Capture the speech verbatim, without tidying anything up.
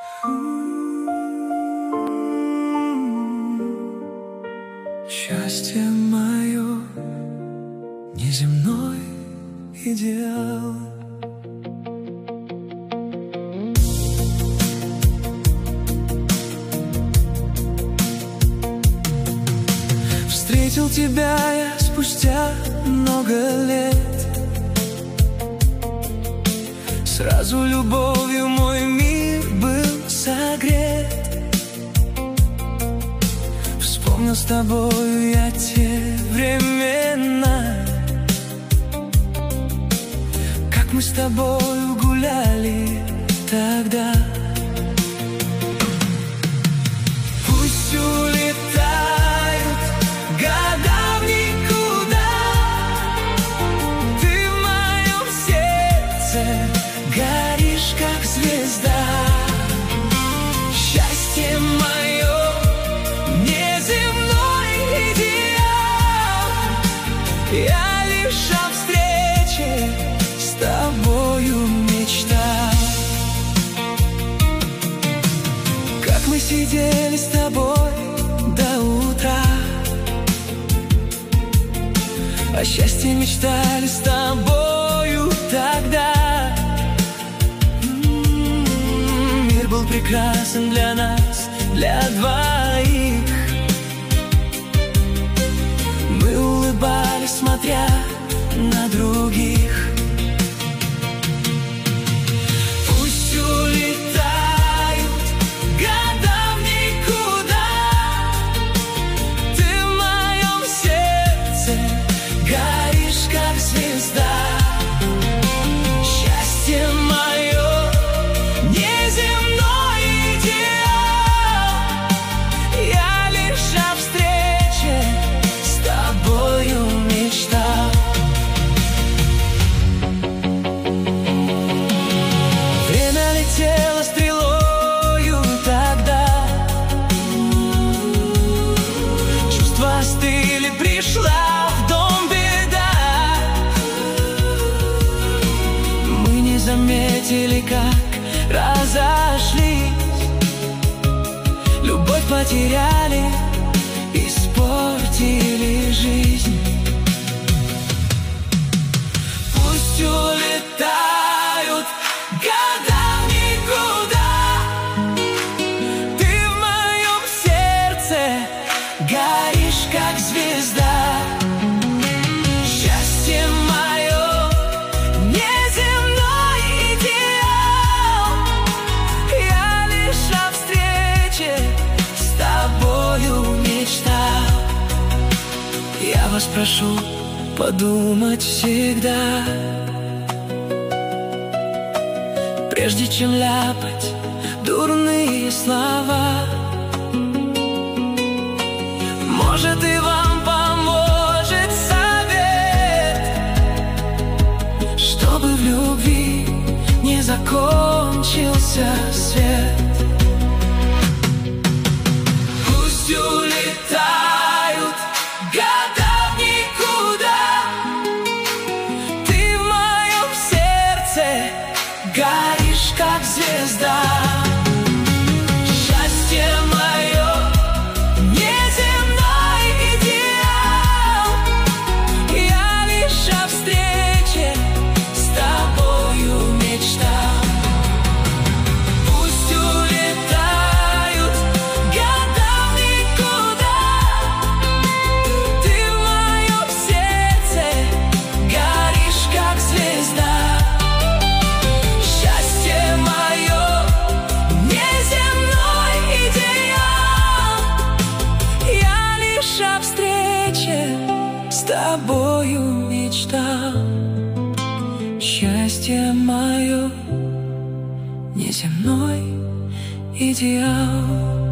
Счастье мое, неземной идеал. Встретил тебя я спустя много лет. Сразу любовью мой мир был согрет. Вспомнил с тобою я те времена, как мы с тобою гуляли тогда. Пусть улетают года в никуда, ты в моем сердце горишь, как звезда. Счастье мое, неземной идеал. Я лишь о встрече с тобою мечтал. Как мы сидели с тобой до утра, о счастье мечтали с тобою тогда. М-м-м, мир был прекрасен для нас, для двоих. Мы улыбались, смотря на других. Пусть улетают года в никуда, ты в моем сердце горишь, как звезда. Счастье мое, неземной идеал. Я лишь о встрече с тобою мечтал. Время летело стрелою тогда, чувства остыли, пришла в дом беда. Мы не заметили, как разошлись, любовь потеряли, испортили жизнь. Пусть улетают года в никуда, ты в моем сердце горишь, как звезда. Счастье мое, неземной идеал. Я лишь о встрече с тобою мечтал. Я вас прошу подумать всегда, прежде чем ляпать дурные слова. Может, и вам поможет совет, чтобы в любви не закончился свет. Пусть улетают года в никуда, ты в моем сердце горишь, как звезда. Счастье мое, неземной идеал. Я лишь о встрече с тобою мечтал. Пусть улетают года в никуда, ты в моем сердце горишь, как звезда. Счастье мое, неземной идеал. Я лишь о встрече с тобою мечтал. Счастье мое, неземной идеал.